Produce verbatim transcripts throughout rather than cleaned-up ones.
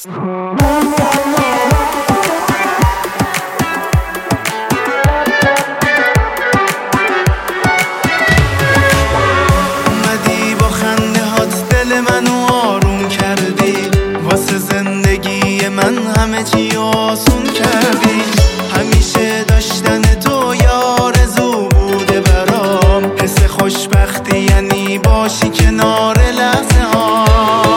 اومدی با خنده هات دل منو آروم کردی، واسه زندگی من همه چی آسون کردی. همیشه داشتن تو یه آرزو بوده برام، حس خوشبختی یعنی باشی کنار لحظه ها.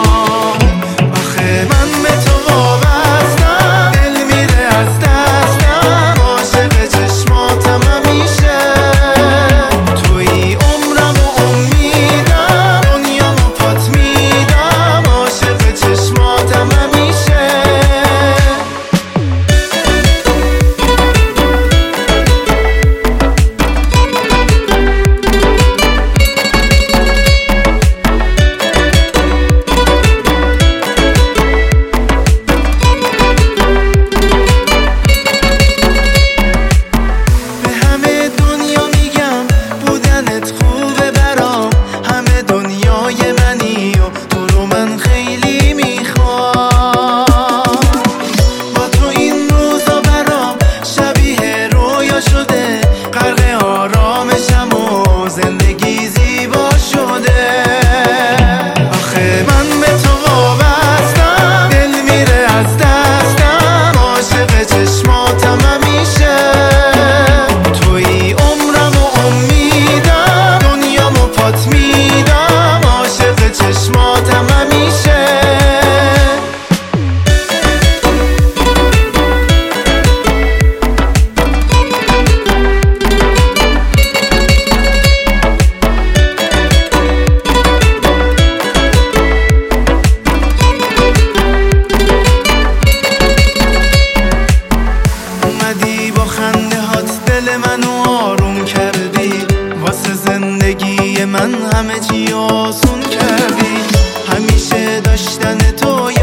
آخه من به تو وابستم، دل میره از دستم، عاشق چشماتم همیشه. توی عمرم و امیدم، دنیامو پات میدم، عاشق چشماتم همیشه. خوبه برام، همه دنیای منی و تو رو من خیلی میخوام. با تو این روزا برام شبیه رویا شده، غرق آرامشم و زندگی زیبا شده. آخه من به تو وابستم، دل میره از دستم، عاشق چشماتم همیشه. توی عمرم و امیدم، دنیامو پات میدم، عاشق چشماتم همیشه. اومدی با خنده هات دل منو آروم کردی، واسه زندگی من همه چی آسون کردی. همیشه داشتن تو